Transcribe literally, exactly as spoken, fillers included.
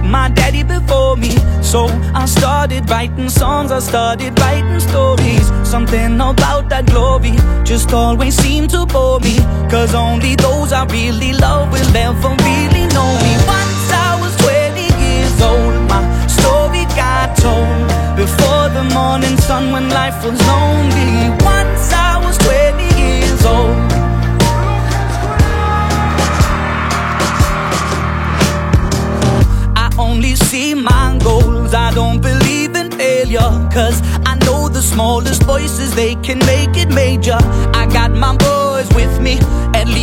my daddy before me. So I started writing songs, I started writing stories. Something about that glory just always seemed to bore me, cause only those I really love will ever really know me. Once I was twenty years old, my story got told before the morning sun when life was lonely. Once I was twenty years old. Only see my goals, I don't believe in failure, cause I know the smallest voices, they can make it major. I got my boys with me, at least